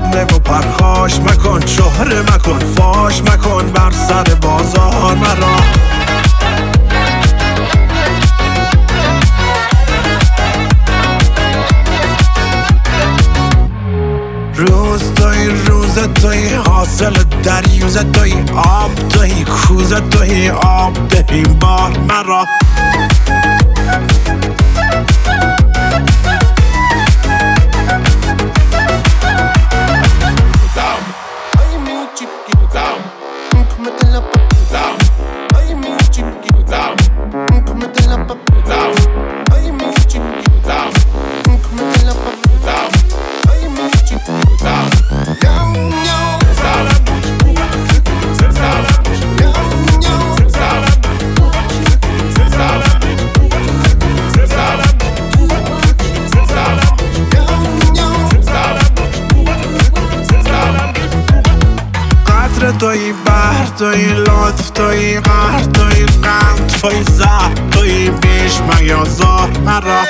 فتنه و پرخاش مکن، شهره مکن، فاش مکن بر سر بازار مرا. روز توی حاصل دریوز توی آب توی کوز توی آب دهیم بار مرا. توی بحر توی لطف توی قهر توی قند توی زهر توی بیش میازار مرا.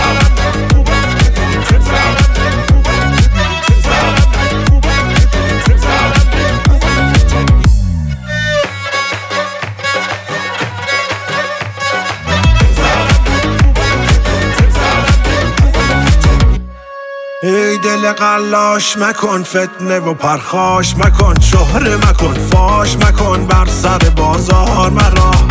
ای دل قلاش مکن فتنه و پرخاش مکن، شهره مکن، فاش مکن بر سر بازار مرا.